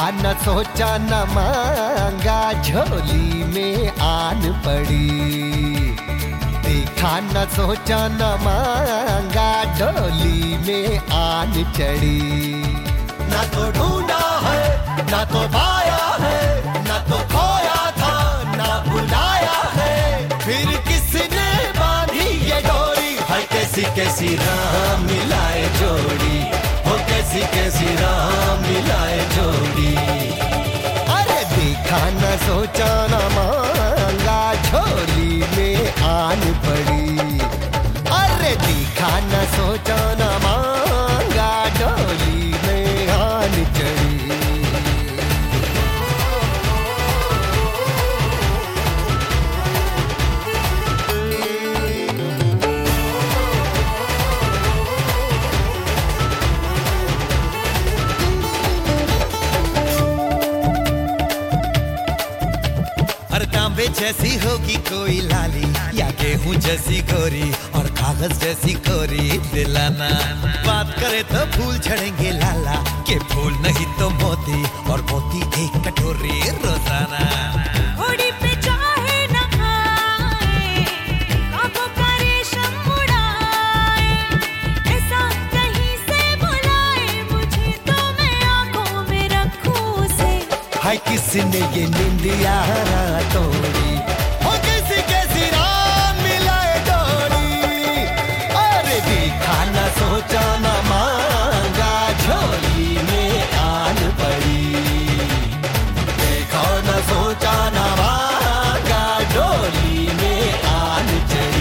न सोचा न मांगा, झोली में आन पड़ी। देखा न सोचा न मांगा, झोली में आन चढ़ी। ना तो ढूंढा है ना तो पाया है, ना तो खोया था ना भुलाया है, फिर किसने बांधी ये डोरी। है कैसी कैसी राह मिलाए जोड़ी, हो कैसी कैसी राह मिलाए जोड़ी। अरे देखा न सोचा न मांगा, झोली में आन पड़ी। अरे देखा न सोचा न मांगा, झोली में आन चढ़ी। तांबे जैसी होगी कोई लाली, या गेहूं जैसी गोरी और कागज जैसी कोरी दिलाना। बात करे तो फूल झड़ेंगे लाला, के फूल नहीं तो मोती, और मोती एक कटोरी रोजाना। घोड़ी पे चाहे न आए, काबों का रेशम उड़ाए, ऐसा कहीं से बुलाए मुझे तो मैं आंखों में रखूं उसे। हाय किसने ये निंदिया तोड़ी, हो कैसी कैसी राह मिलाए जोड़ी। अरे देखा न सोचा न मांगा, झोली में आन पड़ी। देखा न सोचा न मांगा, झोली में आन चढ़ी।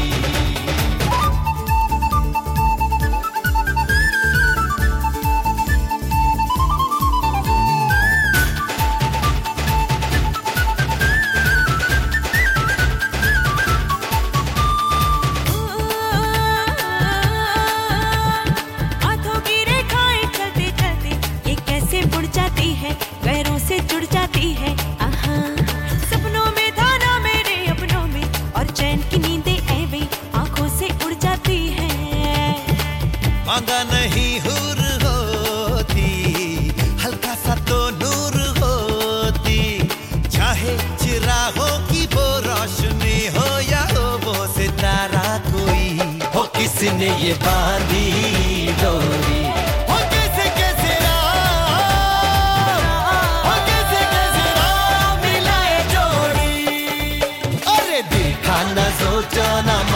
पैरों से जुड़ जाती है आहा। सपनों में था ना मेरे अपनों में, और चैन की नींदें ऐवे आंखों से उड़ जाती है। मांगा नहीं हुर होती, हल्का सा तो नूर होती। चाहे चिरागों की वो रोशनी हो, या हो वो सितारा कोई। हो किसने ये बांधी डोरी, सोचा न